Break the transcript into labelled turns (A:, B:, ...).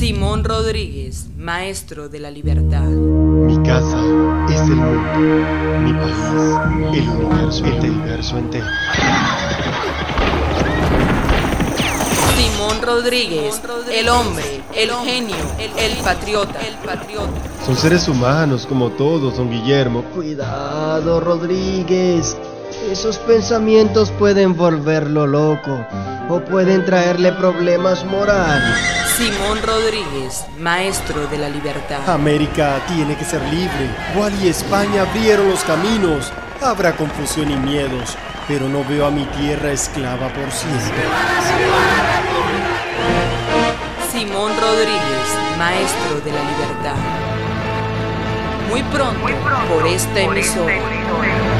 A: Simón Rodríguez, maestro de la libertad.
B: Mi casa es el mundo, mi país, el universo entero.
A: Simón Rodríguez, el hombre, el genio, el patriota.
B: Son seres humanos como todos, don Guillermo. Cuidado, Rodríguez. Esos pensamientos pueden volverlo loco o pueden traerle problemas morales.
A: Simón Rodríguez, maestro de la libertad.
C: América tiene que ser libre. Wally y España abrieron los caminos. Habrá confusión y miedos, pero no veo a mi tierra esclava por siempre.
A: Simón Rodríguez, maestro de la libertad. Muy pronto, por esta emisora.